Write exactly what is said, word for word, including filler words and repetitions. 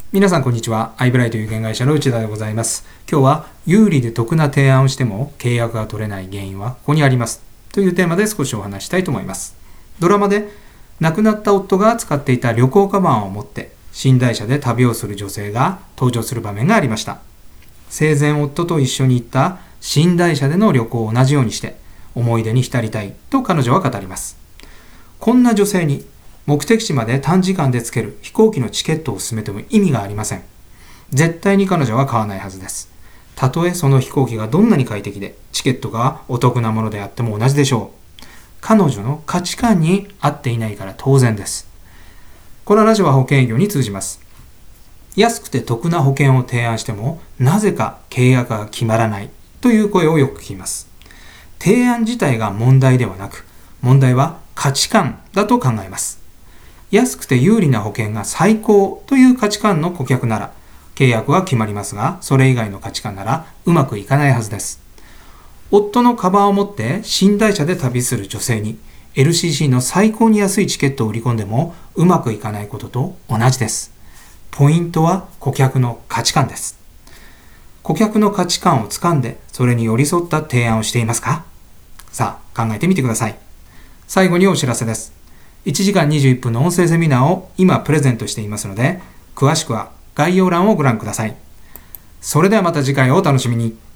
皆さんこんにちは。アイブライという有限会社の内田でございます。今日は有利で得な提案をしても契約が取れない原因はここにありますというテーマで少しお話したいと思います。ドラマで亡くなった夫が使っていた旅行カバンを持って寝台車で旅をする女性が登場する場面がありました。生前夫と一緒に行った寝台車での旅行を同じようにして思い出に浸りたいと彼女は語ります。こんな女性に目的地まで短時間でつける飛行機のチケットを勧めても意味がありません。絶対に彼女は買わないはずです。たとえその飛行機がどんなに快適でチケットがお得なものであっても同じでしょう。彼女の価値観に合っていないから当然です。この話は保険営業に通じます。安くて得な保険を提案してもなぜか契約が決まらないという声をよく聞きます。提案自体が問題ではなく、問題は価値観だと考えます。安くて有利な保険が最高という価値観の顧客なら契約は決まりますが、それ以外の価値観ならうまくいかないはずです。夫のカバンを持って寝台車で旅する女性に エルシーシー の最高に安いチケットを売り込んでもうまくいかないことと同じです。ポイントは顧客の価値観です。顧客の価値観をつかんでそれに寄り添った提案をしていますか？さあ考えてみてください。最後にお知らせです。いちじかんにじゅういっぷんの音声セミナーを今プレゼントしていますので、詳しくは概要欄をご覧ください。それではまた次回をお楽しみに。